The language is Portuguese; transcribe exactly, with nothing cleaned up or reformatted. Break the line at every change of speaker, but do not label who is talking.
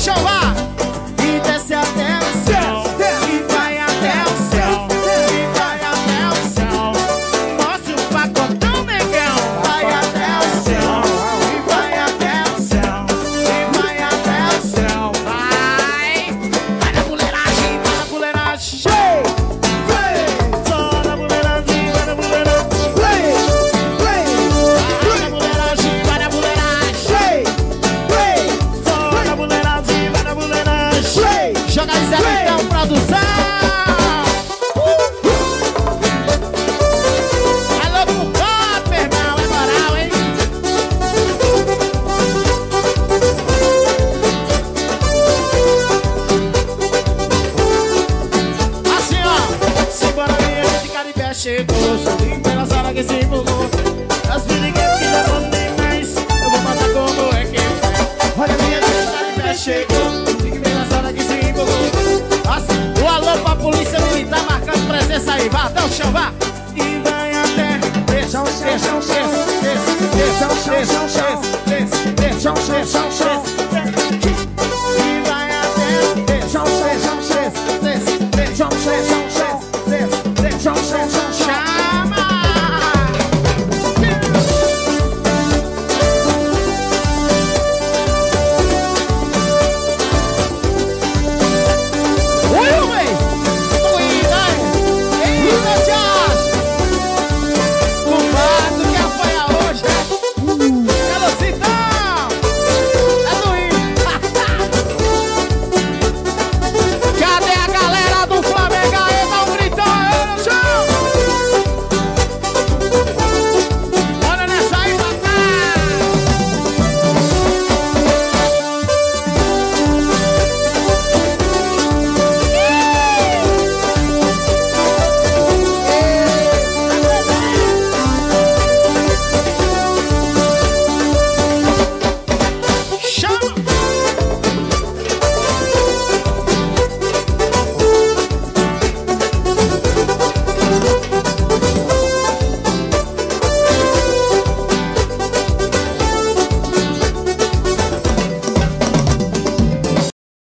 chão, vá! E desce até o céu, e vai até o céu, e vai até o céu. Mostra o pacotão, negão. Vai até o céu, e vai até o céu, e vai até o céu. Vai! Vai na fuleiragem, vai na fuleiragem. Só na fuleiragem, vai na fuleiragem. Vai na fuleiragem, vai na fuleiragem. Só na fuleiragem, vai na fuleiragem. Joga Zé então, produção. Alô pro pop, irmão, é moral, hein? Assim, ó. Simbora, minha gente, Caribe chegou. Subindo pela sala que se empolgou. As piriguetas que já não tem mais. Eu vou matar como é que é. Olha, minha gente, Caribe chegou. Subindo pela sala que se empolgou. Assim, o alô pra polícia militar marcando presença aí. Vá até o chão, vá. E vai até. Desce, desce, desce, desce, desce, desce, desce, desce, desce, desce, desce, desce.